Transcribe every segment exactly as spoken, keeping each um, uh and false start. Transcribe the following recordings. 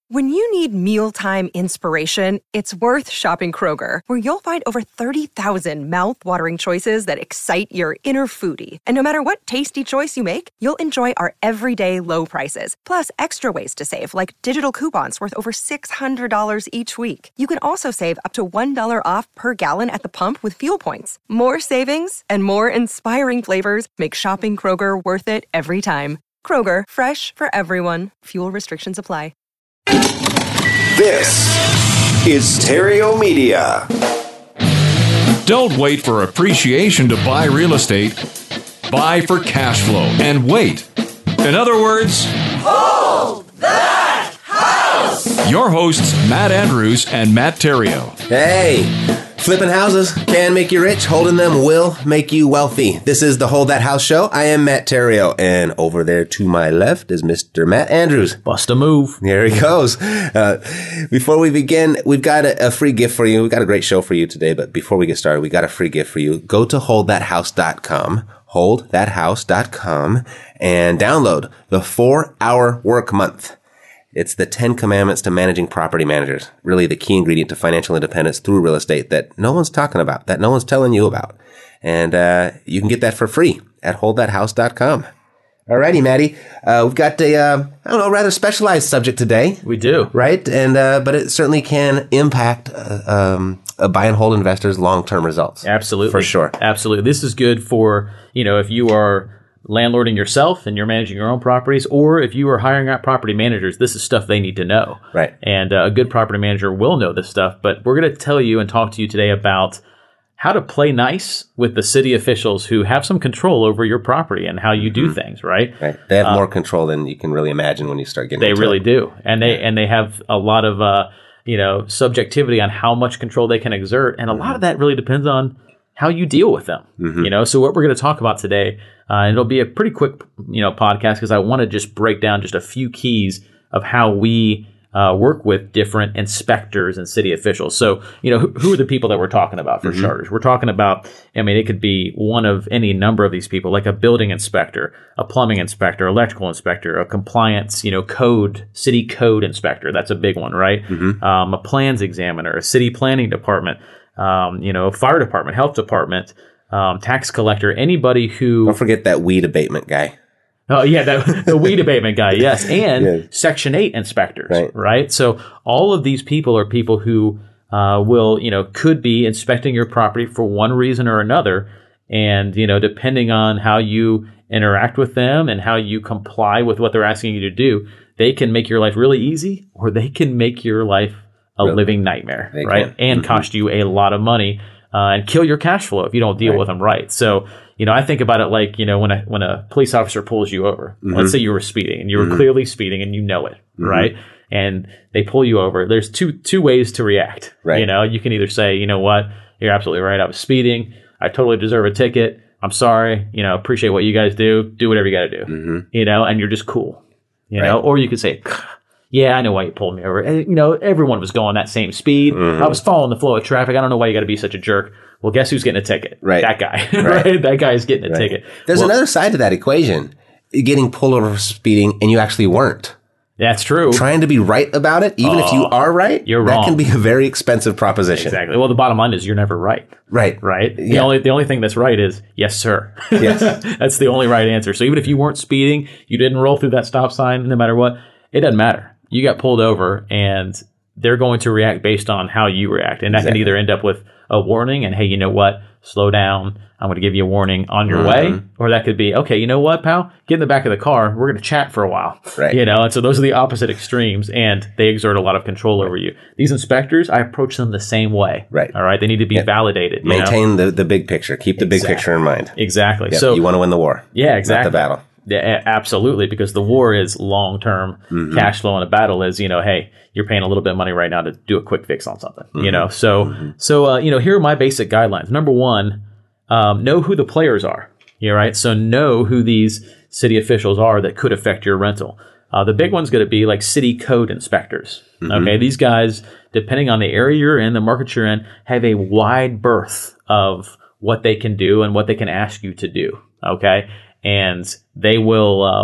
When you need mealtime inspiration, it's worth shopping Kroger, where you'll find over thirty thousand mouth-watering choices that excite your inner foodie. And no matter what tasty choice you make, you'll enjoy our everyday low prices, plus extra ways to save, like digital coupons worth over six hundred dollars each week. You can also save up to one dollar off per gallon at the pump with fuel points. More savings and more inspiring flavors make shopping Kroger worth it every time. Kroger, fresh for everyone. Fuel restrictions apply. This is Terrio Media. Don't wait for appreciation to buy real estate. Buy for cash flow and wait. In other words, hold that house! Your hosts, Matt Andrews and Matt Terrio. Hey, flipping houses can make you rich. Holding them will make you wealthy. This is the Hold That House Show. I am Matt Terrio, and over there to my left is Mister Matt Andrews. Bust a move. There he goes. Uh, before we begin, we've got a, a free gift for you. We've got a great show for you today, but before we get started, we got a free gift for you. Go to hold that house dot com, hold that house dot com, and download the four-hour work month. It's the ten commandments to managing property managers. Really the key ingredient to financial independence through real estate that no one's talking about, that no one's telling you about. And uh you can get that for free at hold that house dot com. Alrighty, Maddie. Uh, we've got a, uh, I don't know, rather specialized subject today. We do. Right? And uh but it certainly can impact uh, um a buy and hold investors' long-term results. Absolutely. For sure. Absolutely. This is good for, you know, if you are landlording yourself and you're managing your own properties, or if you are hiring out property managers, this is stuff they need to know. Right. And uh, a good property manager will know this stuff, but we're going to tell you and talk to you today about how to play nice with the city officials who have some control over your property and how you do mm-hmm. things, right? Right. They have uh, more control than you can really imagine when you start getting They into really it. do. And they, and they have a lot of, uh, you know, subjectivity on how much control they can exert. And a lot of that really depends on how you deal with them, mm-hmm. you know? So what we're going to talk about today, uh, and it'll be a pretty quick, you know, podcast because I want to just break down just a few keys of how we uh, work with different inspectors and city officials. So, you know, who, who are the people that we're talking about for mm-hmm. starters? We're talking about, I mean, it could be one of any number of these people, like a building inspector, a plumbing inspector, electrical inspector, a compliance, you know, code, city code inspector. That's a big one, right? Mm-hmm. Um, a plans examiner, a city planning department. Um, you know, fire department, health department, um, tax collector, anybody who... Don't forget that weed abatement guy. Oh, yeah, that, the weed abatement guy, yes. And yeah. Section eight inspectors, right. right? So all of these people are people who uh, will, you know, could be inspecting your property for one reason or another. And, you know, depending on how you interact with them and how you comply with what they're asking you to do, they can make your life really easy or they can make your life a really? living nightmare, they right? Can. And mm-hmm. cost you a lot of money uh, and kill your cash flow if you don't deal right. with them right. So, you know, I think about it like, you know, when a when a police officer pulls you over, mm-hmm. let's say you were speeding and you were mm-hmm. clearly speeding and you know it, mm-hmm. right? And they pull you over. There's two two ways to react. Right. You know, you can either say, you know what, you're absolutely right. I was speeding. I totally deserve a ticket. I'm sorry. You know, appreciate what you guys do. Do whatever you got to do. Mm-hmm. You know, and you're just cool. You right. know, or you could say, yeah, I know why you pulled me over. And, you know, everyone was going that same speed. Mm-hmm. I was following the flow of traffic. I don't know why you got to be such a jerk. Well, guess who's getting a ticket? Right. That guy. Right. right? That guy is getting a right. ticket. There's well, another side to that equation. Getting pulled over for speeding and you actually weren't. That's true. Trying to be right about it, even oh, if you are right, you're that wrong. can be a very expensive proposition. Exactly. Well, the bottom line is you're never right. Right. Right? Yeah. The only the only thing that's right is, yes, sir. Yes. That's the only right answer. So even if you weren't speeding, you didn't roll through that stop sign, no matter what, it doesn't matter. You got pulled over and they're going to react based on how you react. And that exactly. can either end up with a warning and, hey, you know what? Slow down. I'm going to give you a warning on your mm-hmm. way. Or that could be, okay, you know what, pal? Get in the back of the car. We're going to chat for a while. Right. You know, and so those are the opposite extremes and they exert a lot of control over you. These inspectors, I approach them the same way. Right. All right. They need to be yep. validated. Maintain you know? the, the big picture. Keep the exactly. big picture in mind. Exactly. Yep. So you want to win the war. Yeah, exactly. Not the battle. Yeah, absolutely, because the war is long-term mm-hmm. cash flow, and a battle is, you know, hey, you're paying a little bit of money right now to do a quick fix on something, mm-hmm. you know. So, mm-hmm. so uh, you know, here are my basic guidelines. Number one, um, know who the players are. Yeah, right. So know who these city officials are that could affect your rental. Uh, the big one's going to be like city code inspectors. Mm-hmm. Okay, these guys, depending on the area you're in, the market you're in, have a wide berth of what they can do and what they can ask you to do. Okay. And they will, um,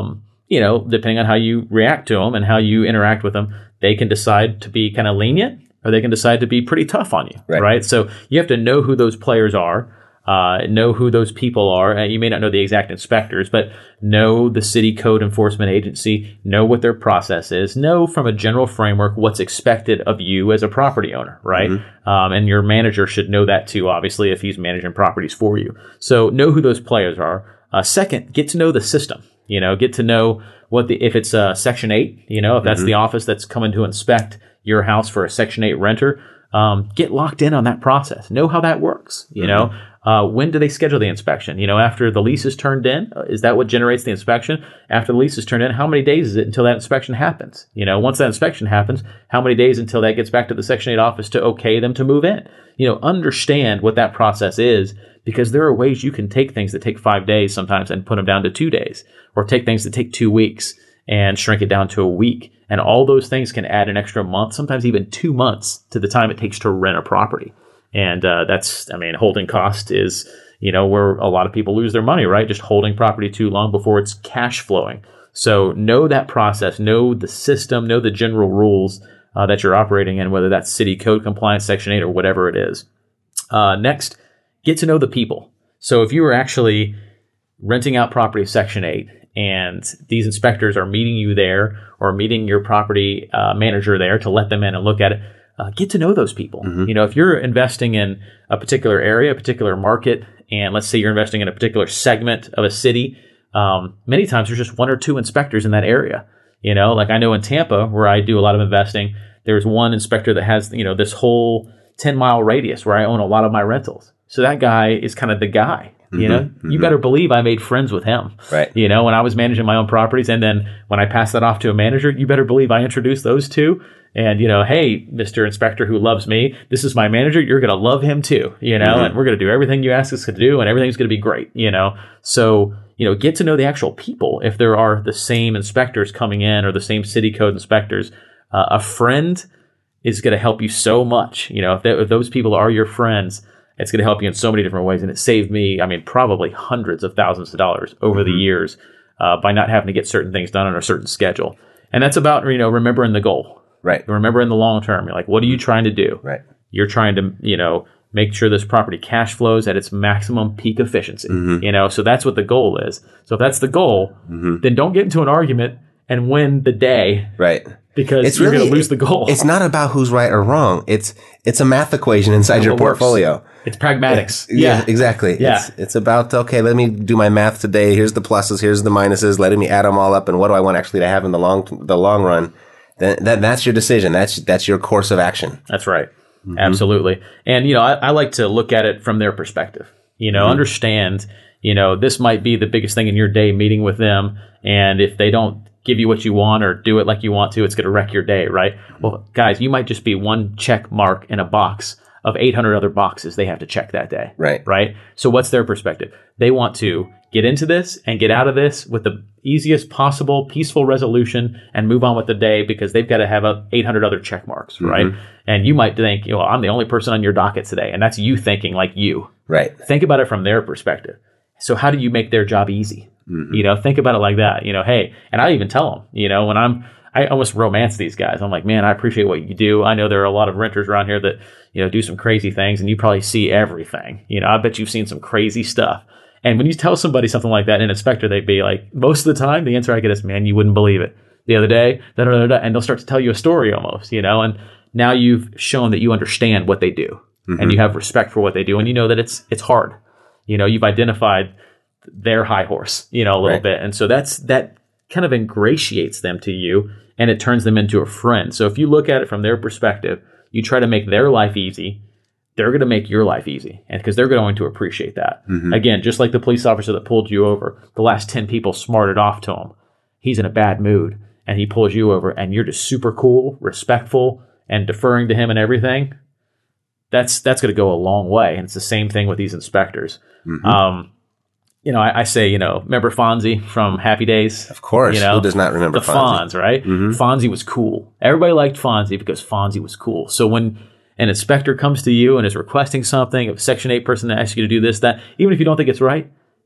you know, depending on how you react to them and how you interact with them, they can decide to be kind of lenient or they can decide to be pretty tough on you, right? right? So you have to know who those players are, uh, know who those people are. And you may not know the exact inspectors, but know the city code enforcement agency, know what their process is, know from a general framework what's expected of you as a property owner, right? Mm-hmm. Um, and your manager should know that too, obviously, if he's managing properties for you. So know who those players are. Uh, second, get to know the system. You know, get to know what the, if it's a Section eight, you know, if that's mm-hmm. the office that's coming to inspect your house for a Section eight renter, um, get locked in on that process. Know how that works. You mm-hmm. know, uh, when do they schedule the inspection? You know, after the lease is turned in, is that what generates the inspection? After the lease is turned in, how many days is it until that inspection happens? You know, once that inspection happens, how many days until that gets back to the Section eight office to okay them to move in? You know, understand what that process is, because there are ways you can take things that take five days sometimes and put them down to two days, or take things that take two weeks and shrink it down to a week. And all those things can add an extra month, sometimes even two months to the time it takes to rent a property. And uh, that's, I mean, holding cost is, you know, where a lot of people lose their money, right? Just holding property too long before it's cash flowing. So know that process, know the system, know the general rules uh, that you're operating in, whether that's city code compliance, Section eight, or whatever it is. Uh, next, get to know the people. So if you were actually renting out property Section eight, and these inspectors are meeting you there or meeting your property uh, manager there to let them in and look at it, uh, get to know those people. Mm-hmm. You know, if you're investing in a particular area, a particular market, and let's say you're investing in a particular segment of a city, um, many times there's just one or two inspectors in that area. You know, like I know in Tampa, where I do a lot of investing, there's one inspector that has, you know, this whole ten mile radius where I own a lot of my rentals. So that guy is kind of the guy. You know, mm-hmm. you better believe I made friends with him. Right. You know, when I was managing my own properties, and then when I passed that off to a manager, you better believe I introduced those two. And, you know, hey, Mister Inspector who loves me, this is my manager. You're going to love him too, you know, mm-hmm. and we're going to do everything you ask us to do, and everything's going to be great, you know. So, you know, get to know the actual people. If there are the same inspectors coming in or the same city code inspectors, uh, a friend is going to help you so much. You know, if, they, if those people are your friends, it's going to help you in so many different ways. And it saved me, I mean, probably hundreds of thousands of dollars over mm-hmm. the years uh, by not having to get certain things done on a certain schedule. And that's about, you know, remembering the goal. Right. Remembering the long term. You're like, what are you trying to do? Right. You're trying to, you know, make sure this property cash flows at its maximum peak efficiency. Mm-hmm. You know, so that's what the goal is. So if that's the goal, mm-hmm. then don't get into an argument and win the day. Right. Because it's you're really, going to lose the goal. It's not about who's right or wrong. It's it's a math equation inside your portfolio. Works. It's pragmatics. Yeah, yeah exactly. Yeah. It's, it's about, okay, let me do my math today. Here's the pluses, here's the minuses. Letting me add them all up, and what do I want actually to have in the long the long run? Then that that's your decision. That's that's your course of action. That's right. Mm-hmm. Absolutely. And you know, I, I like to look at it from their perspective. You know, mm-hmm. understand. You know, this might be the biggest thing in your day, meeting with them, and if they don't give you what you want or do it like you want to, it's going to wreck your day, right? Well, guys, you might just be one check mark in a box of eight hundred other boxes they have to check that day. Right. Right? So what's their perspective? They want to get into this and get out of this with the easiest possible peaceful resolution and move on with the day, because they've got to have a eight hundred other check marks, mm-hmm. right? And you might think, you know, I'm the only person on your docket today, and that's you thinking like you. Right. Think about it from their perspective. So how do you make their job easy? Mm-hmm. You know, think about it like that. You know, hey, and I even tell them, you know, when I'm, I almost romance these guys. I'm like, man, I appreciate what you do. I know there are a lot of renters around here that, you know, do some crazy things, and you probably see everything. You know, I bet you've seen some crazy stuff. And when you tell somebody something like that, an inspector, they'd be like, most of the time, the answer I get is, man, you wouldn't believe it. The other day, da, da, da, da, and they'll start to tell you a story almost, you know, and now you've shown that you understand what they do, mm-hmm. and you have respect for what they do, and you know that it's it's hard. You know, you've identified their high horse, you know, a little right. bit. And so that's, that kind of ingratiates them to you, and it turns them into a friend. So if you look at it from their perspective, you try to make their life easy, they're going to make your life easy, and because they're going to appreciate that. Mm-hmm. Again, just like the police officer that pulled you over, the last ten people smarted off to him. He's in a bad mood, and he pulls you over, and you're just super cool, respectful, and deferring to him and everything. That's, that's going to go a long way. And it's the same thing with these inspectors. Mm-hmm. Um, You know, I, I say, you know, remember Fonzie from Happy Days? Of course. You know, who does not remember the Fonzie? Fonz, right? Mm-hmm. Fonzie was cool. Everybody liked Fonzie because Fonzie was cool. So when an inspector comes to you and is requesting something, if a Section eight person asks you to do this, that, even if you don't think it's right,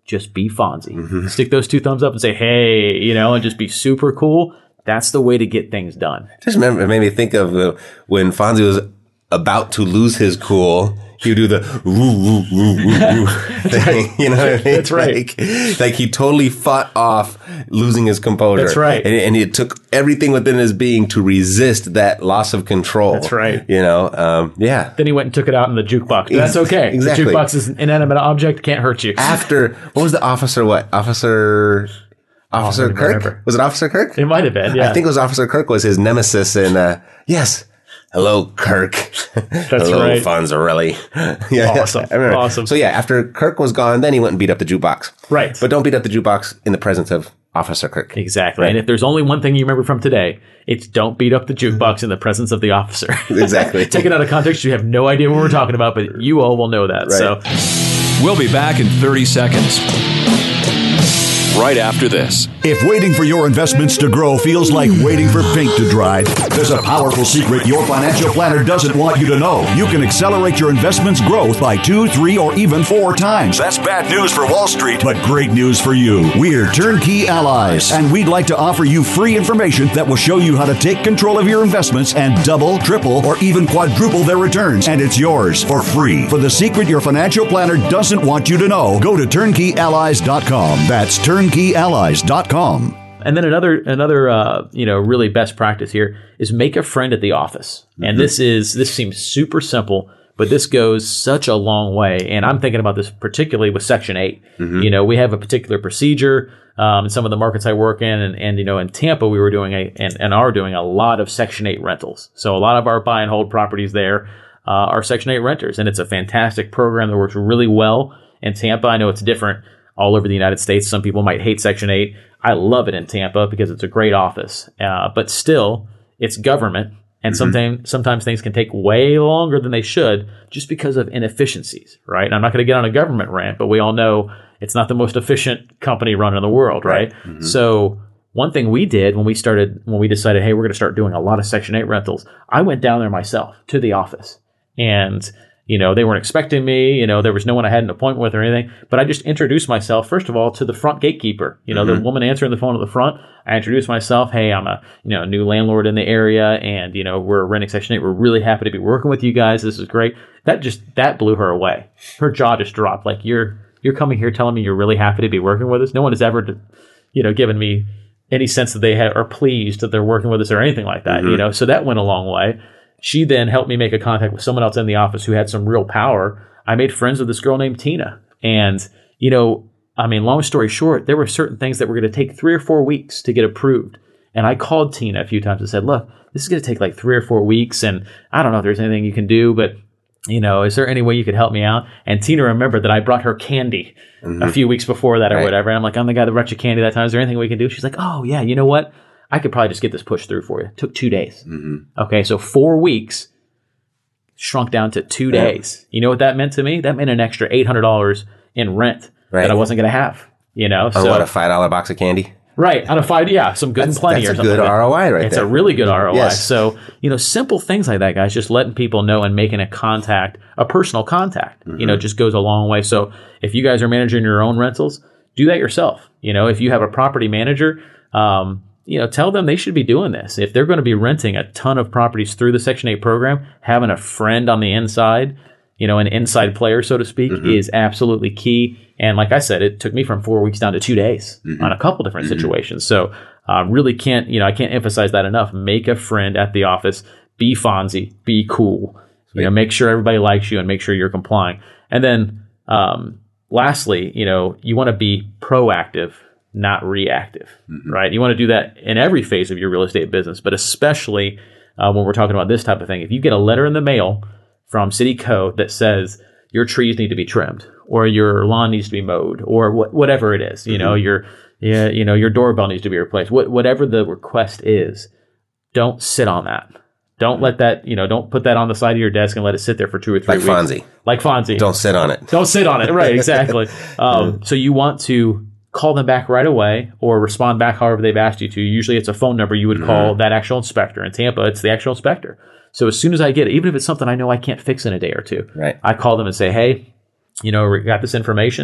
just be Fonzie. Mm-hmm. Stick those two thumbs up and say, hey, you know, and just be super cool. That's the way to get things done. Just remember, it made me think of uh, when Fonzie was about to lose his cool. He would do the woo, woo, woo, woo, woo thing. Right. You know what I mean? That's right. Like, like he totally fought off losing his composure. That's right. And, and it took everything within his being to resist that loss of control. That's right. You know, um, yeah. Then he went and took it out in the jukebox. But that's okay. Exactly. The jukebox is an inanimate object, can't hurt you. After, what was the officer, what? Officer... Officer Oh, Kirk? remember. Was it Officer Kirk? It might have been, yeah. I think it was Officer Kirk was his nemesis in, uh, yes. Hello, Kirk. That's Hello, right. Fonzarelli. Yeah, Awesome. I remember. Awesome. So yeah, after Kirk was gone, then he went and beat up the jukebox. Right. But don't beat up the jukebox in the presence of Officer Kirk. Exactly. Right. And if there's only one thing you remember from today, it's don't beat up the jukebox in the presence of the officer. Exactly. Take it out of context. You have no idea what we're talking about, but you all will know that. Right. So We'll be back in thirty seconds. Right after this. If waiting for your investments to grow feels like waiting for paint to dry, there's a powerful secret your financial planner doesn't want you to know. You can accelerate your investments' growth by two, three, or even four times. That's bad news for Wall Street, but great news for you. We're Turnkey Allies, and we'd like to offer you free information that will show you how to take control of your investments and double, triple, or even quadruple their returns. And it's yours for free. For the secret your financial planner doesn't want you to know, go to turnkey allies dot com. That's turnkey allies dot com. And then another another uh, you know really best practice here is make a friend at the office. Mm-hmm. And this is this seems super simple, but this goes such a long way. And I'm thinking about this particularly with Section eight. Mm-hmm. You know, we have a particular procedure um, in some of the markets I work in, and, and you know in Tampa we were doing a and, and are doing a lot of Section eight rentals. So a lot of our buy and hold properties there uh, are Section eight renters, and it's a fantastic program that works really well in Tampa. I know it's different all over the United States. Some people might hate Section eight. I love it in Tampa because it's a great office. Uh, but still, it's government. And mm-hmm. sometimes sometimes things can take way longer than they should just because of inefficiencies, right? And I'm not going to get on a government rant, but we all know it's not the most efficient company run in the world, right? right? Mm-hmm. So one thing we did when we started, when we decided, hey, we're going to start doing a lot of Section eight rentals, I went down there myself to the office. And you know, they weren't expecting me. You know, there was no one I had an appointment with or anything. But I just introduced myself, first of all, to the front gatekeeper. You know, mm-hmm. the woman answering the phone at the front. I introduced myself. Hey, I'm a, you know, new landlord in the area. And, you know, we're renting Section eight. We're really happy to be working with you guys. This is great. That just, that blew her away. Her jaw just dropped. Like, you're, you're coming here telling me you're really happy to be working with us. No one has ever, you know, given me any sense that they have, are pleased that they're working with us or anything like that. Mm-hmm. You know, so that went a long way. She then helped me make a contact with someone else in the office who had some real power. I made friends with this girl named Tina. And, you know, I mean, long story short, there were certain things that were going to take three or four weeks to get approved. And I called Tina a few times and said, look, this is going to take like three or four weeks. And I don't know if there's anything you can do, but, you know, is there any way you could help me out? And Tina remembered that I brought her candy mm-hmm. a few weeks before that or right. whatever. And I'm like, I'm the guy that brought you candy that time. Is there anything we can do? She's like, oh, yeah, you know what? I could probably just get this pushed through for you. It took two days. Mm-hmm. Okay, so four weeks shrunk down to two yeah. days. You know what that meant to me? That meant an extra eight hundred dollars in rent right. that I wasn't going to have. You know, or so what, a five dollar box of candy? Right, out of five, yeah, some good that's, and plenty that's or something. That's a good R O I right it's there. It's a really good R O I. Yes. So, you know, simple things like that, guys, just letting people know and making a contact, a personal contact, mm-hmm. you know, just goes a long way. So if you guys are managing your own rentals, do that yourself. You know, if you have a property manager, um, you know, tell them they should be doing this. If they're going to be renting a ton of properties through the Section eight program, having a friend on the inside, you know, an inside player, so to speak, mm-hmm. is absolutely key. And like I said, it took me from four weeks down to two days mm-hmm. on a couple different mm-hmm. situations. So uh, really can't, you know, I can't emphasize that enough. Make a friend at the office. Be Fonzie. Be cool. You know, make sure everybody likes you and make sure you're complying. And then um, lastly, you know, you want to be proactive, not reactive, mm-hmm. right? You want to do that in every phase of your real estate business, but especially uh, when we're talking about this type of thing. If you get a letter in the mail from City Code that says your trees need to be trimmed or your lawn needs to be mowed or wh- whatever it is, you mm-hmm. know, your yeah, you know, your doorbell needs to be replaced, Wh- whatever the request is, don't sit on that. Don't let that, you know, don't put that on the side of your desk and let it sit there for two or three like weeks. Like Fonzie. Like Fonzie. Don't sit on it. Don't sit on it. Right, exactly. Um, so you want to call them back right away or respond back however they've asked you to. Usually it's a phone number you would call mm-hmm. that actual inspector. In Tampa, it's the actual inspector. So as soon as I get it, even if it's something I know I can't fix in a day or two, right. I call them and say, hey, you know, we got this information.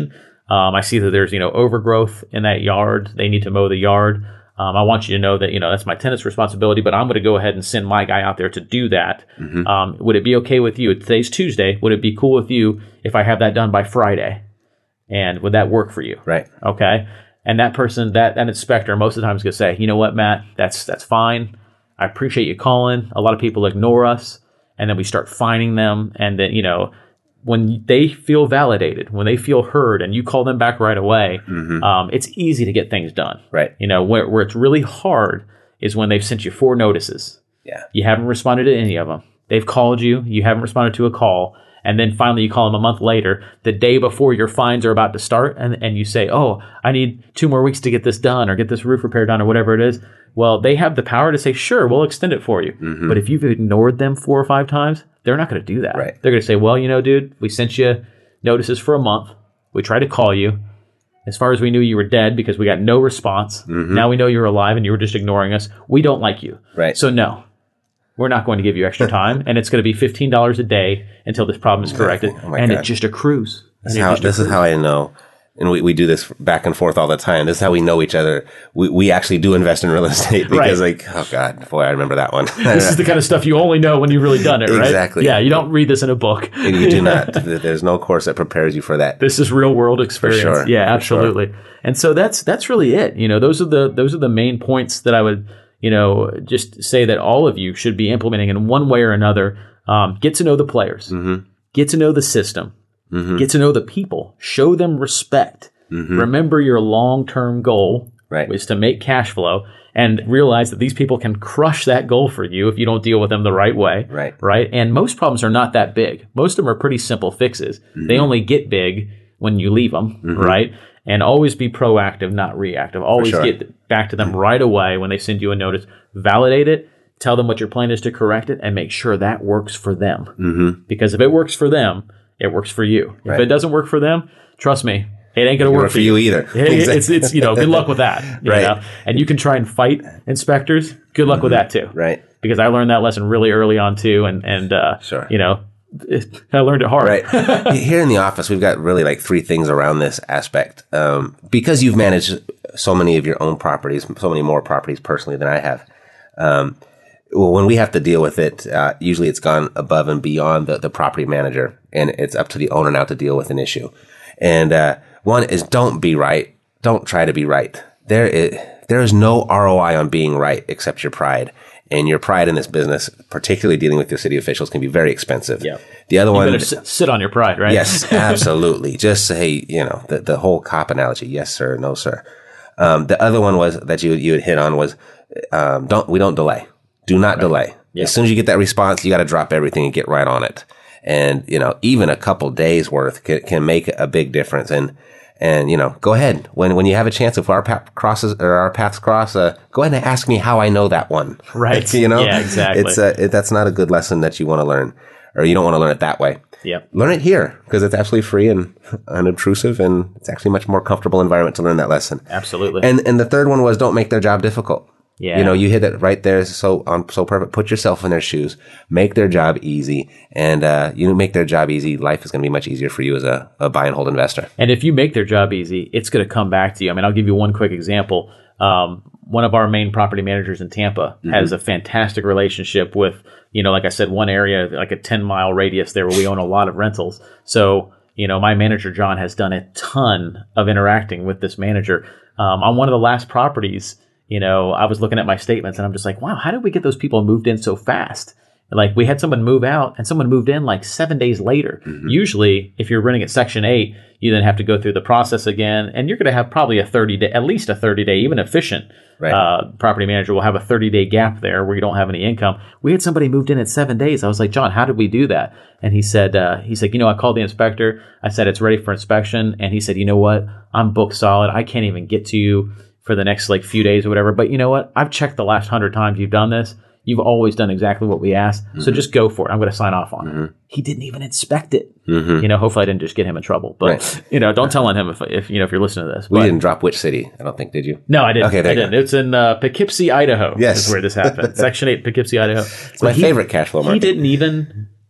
Um, I see that there's, you know, overgrowth in that yard. They need to mow the yard. Um, I want you to know that, you know, that's my tenant's responsibility, but I'm going to go ahead and send my guy out there to do that. Mm-hmm. Um, would it be okay with you? Today's Tuesday. Would it be cool with you if I have that done by Friday? And would that work for you? Right. Okay. And that person, that, that inspector, most of the time is going to say, you know what, Matt, that's, that's fine. I appreciate you calling. A lot of people ignore us, and then we start fining them. And then, you know, when they feel validated, when they feel heard, and you call them back right away, mm-hmm. um, it's easy to get things done. Right. You know, where, where it's really hard is when they've sent you four notices. Yeah. You haven't responded to any of them. They've called you. You haven't responded to a call. And then finally you call them a month later, the day before your fines are about to start, and, and you say, oh, I need two more weeks to get this done or get this roof repair done or whatever it is. Well, they have the power to say, sure, we'll extend it for you. Mm-hmm. But if you've ignored them four or five times, they're not going to do that. Right. They're going to say, well, you know, dude, we sent you notices for a month. We tried to call you. As far as we knew, you were dead because we got no response. Mm-hmm. Now we know you're alive and you were just ignoring us. We don't like you. Right. So no, we're not going to give you extra time. And it's going to be fifteen dollars a day until this problem is corrected. Exactly. Oh and God. It just accrues. This, is how, this is how I know. And we, we do this back and forth all the time. This is how we know each other. We we actually do invest in real estate because right. like, oh God, boy, I remember that one. This is the kind of stuff you only know when you've really done it, right? Exactly. Yeah, you don't read this in a book. And you do not. There's no course that prepares you for that. This is real world experience. For sure. Yeah, For absolutely. Sure. And so that's that's really it. You know, those are the those are the main points that I would, you know, just say that all of you should be implementing in one way or another. Um, get to know the players. Mm-hmm. Get to know the system. Mm-hmm. Get to know the people. Show them respect. Mm-hmm. Remember your long-term goal right. is to make cash flow, and realize that these people can crush that goal for you if you don't deal with them the right way. Right. Right. And most problems are not that big. Most of them are pretty simple fixes. Mm-hmm. They only get big when you leave them. Mm-hmm. Right. And always be proactive, not reactive. Always sure. get back to them mm-hmm. right away when they send you a notice. Validate it. Tell them what your plan is to correct it, and make sure that works for them. Mm-hmm. Because if it works for them, it works for you. Right. If it doesn't work for them, trust me, it ain't going to work for you, you either. It, it's, it's, you know, good luck with that. You right. know? And you can try and fight inspectors. Good luck mm-hmm. with that too. Right. Because I learned that lesson really early on too. And, and, uh, sure. you know, it, I learned it hard. Right. Here in the office, we've got really like three things around this aspect. Um, because you've managed so many of your own properties, so many more properties personally than I have. Um, well, when we have to deal with it, uh, usually it's gone above and beyond the, the property manager, and it's up to the owner now to deal with an issue. And, uh, one is don't be right. Don't try to be right. There is, there is no R O I on being right except your pride. And your pride in this business, particularly dealing with your city officials, can be very expensive. Yeah. The other you one. You better sit, sit on your pride, right? Yes, absolutely. Just say, you know, the, the whole cop analogy. Yes, sir. No, sir. Um, the other one was that you, you had hit on was, um, don't, we don't delay. Do not right. delay. Yeah. As soon as you get that response, you got to drop everything and get right on it. And, you know, even a couple days worth can, can make a big difference. And, and, you know, go ahead when, when you have a chance, if our path crosses or our paths cross, uh, go ahead and ask me how I know that one. Right. You know, yeah, exactly. It's uh, it, that's not a good lesson that you want to learn, or you don't want to learn it that way. Yep. Learn it here because it's absolutely free and unobtrusive, and it's actually a much more comfortable environment to learn that lesson. Absolutely. And, and the third one was don't make their job difficult. Yeah. You know, you hit it right there. So on, so perfect. Put yourself in their shoes, make their job easy. And, uh, you make their job easy. Life is going to be much easier for you as a, a buy and hold investor. And if you make their job easy, it's going to come back to you. I mean, I'll give you one quick example. Um, one of our main property managers in Tampa mm-hmm. has a fantastic relationship with, you know, like I said, one area, like a ten mile radius there where we own a lot of rentals. So, you know, my manager, John, has done a ton of interacting with this manager. Um, on one of the last properties, you know, I was looking at my statements and I'm just like, wow, how did we get those people moved in so fast? Like we had someone move out and someone moved in like seven days later. Mm-hmm. Usually if you're renting at Section eight, you then have to go through the process again, and you're going to have probably a thirty day, at least a thirty day, even efficient right. uh, property manager will have a thirty day gap there where you don't have any income. We had somebody moved in at seven days. I was like, John, how did we do that? And he said, uh, he's like, you know, I called the inspector. I said, it's ready for inspection. And he said, you know what? I'm booked solid. I can't even get to you for the next like few days or whatever. But you know what? I've checked the last hundred times you've done this. You've always done exactly what we asked. Mm-hmm. So just go for it. I'm going to sign off on mm-hmm. it. He didn't even inspect it. Mm-hmm. You know, hopefully I didn't just get him in trouble. But, right. you know, don't tell on him if, if, you know, if you're listening to this. We but, didn't drop which city, I don't think, did you? No, I didn't. Okay, there I didn't. It's in uh, Poughkeepsie, Idaho. Yes. Is where this happened. Section eight, Poughkeepsie, Idaho. It's my he, favorite cash flow market. He didn't even...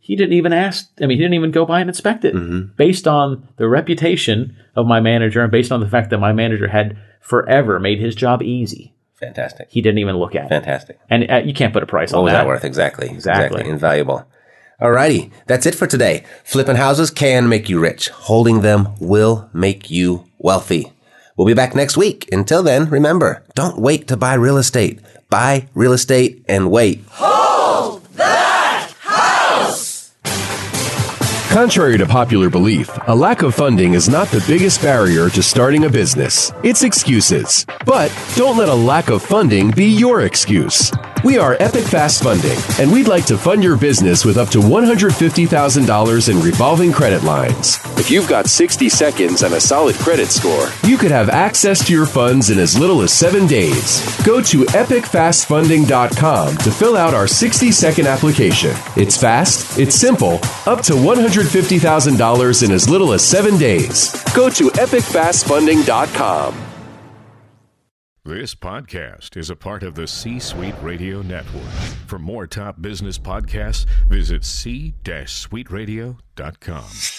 He didn't even ask. I mean, he didn't even go by and inspect it Mm-hmm. based on the reputation of my manager and based on the fact that my manager had forever made his job easy. Fantastic. He didn't even look at it. Fantastic. And uh, you can't put a price What on was that. that worth? Exactly. Exactly. Invaluable. Alrighty. That's it for today. Flipping houses can make you rich. Holding them will make you wealthy. We'll be back next week. Until then, remember, don't wait to buy real estate. Buy real estate and wait. Hold that house! Contrary to popular belief, a lack of funding is not the biggest barrier to starting a business. It's excuses. But don't let a lack of funding be your excuse. We are Epic Fast Funding, and we'd like to fund your business with up to one hundred fifty thousand dollars in revolving credit lines. If you've got sixty seconds and a solid credit score, you could have access to your funds in as little as seven days. Go to epic fast funding dot com to fill out our sixty second application. It's fast, it's simple, up to one hundred fifty thousand dollars in as little as seven days. Go to epic fast funding dot com. This podcast is a part of the C-Suite Radio Network. For more top business podcasts, visit c suite radio dot com.